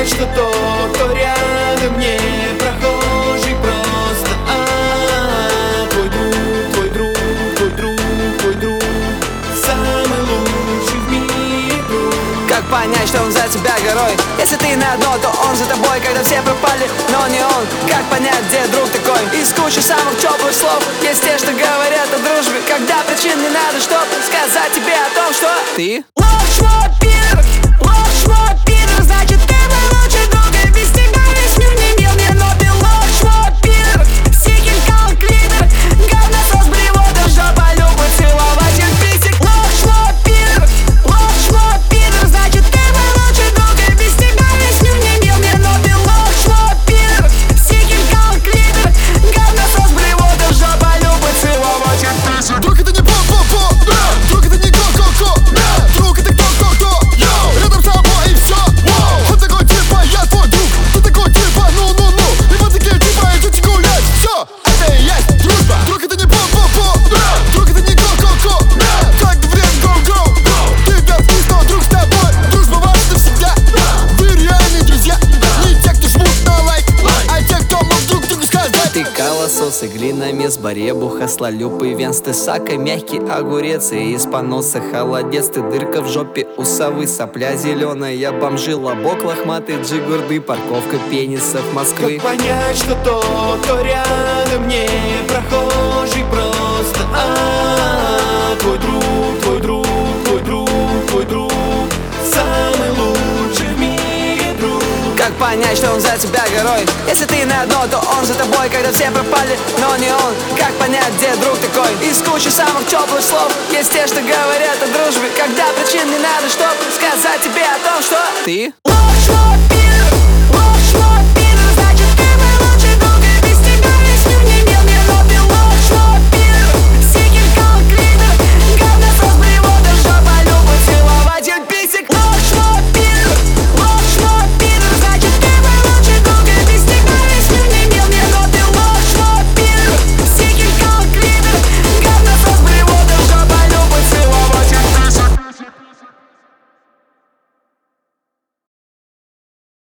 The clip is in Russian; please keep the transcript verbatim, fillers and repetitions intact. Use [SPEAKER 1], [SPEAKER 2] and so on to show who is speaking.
[SPEAKER 1] понять, что тот, кто рядом, не прохожий просто, а твой друг, твой друг, твой друг, твой друг, самый лучший в мире друг.
[SPEAKER 2] Как понять, что он за тебя горой? Если ты на дно, то он за тобой, когда все пропали, но не он. Как понять, где друг такой? Из кучи самых теплых слов есть те, что говорят о дружбе, когда причин не надо, чтоб сказать тебе о том, что ты
[SPEAKER 3] ложь, мой пидор, ложь, мой пидор. Значит, ты мой лучший друг, и без тебя весь мир не мил мне. Но ты ложь, мой пидор, психикал клитор, говносос, блевота, жопа, любит целовать их писек. Ложь, мой пидор, ложь, мой пидор. Значит, ты мой лучший друг, и без тебя весь мир не мил мне. Но ты ложь, мой пидор, психикал клитор, говносос, блевота, жопа, любит целовать их писек.
[SPEAKER 4] Друг, это не по-по-по, друг, это не ко-ко-ко, друг, это кто-кто-кто, рядом с тобой и все. Он такой типа, я твой друг, ты такой типа, ну-ну-ну, и вот такие типа идете гулять. Все, это и есть дружба. Друг, это не по-по-по, друг, это не ко-ко-ко, как говорят go-go, ты вверх вниз, но друг с тобой, дружба ваша навсегда. Вы реальные друзья, не те, кто жмут на лайк, а те, кто мог друг другу сказать.
[SPEAKER 2] Ты колосос, и глиномес, баребуха, слалюб и венс. Ты сака, мягкий огурец и из поноса холодец. Ты дырка в жопе у совы, сопля зеленая, бомжи, лобок лохматый, джигурды, парковка пенисов Москвы.
[SPEAKER 1] Как понять, что тот, кто рядом, не прохожий просто, а твой друг, твой друг, твой друг, твой друг, самый лучший в мире друг.
[SPEAKER 2] Как понять, что он за тебя горой? Если ты на дно, то он за тобой, когда все пропали, но не он. Как понять, где друг такой? Из кучи самых теплых слов есть те, что говорят о дружбе, когда причин не надо, чтоб сказать тебе о том, что
[SPEAKER 3] Ложь,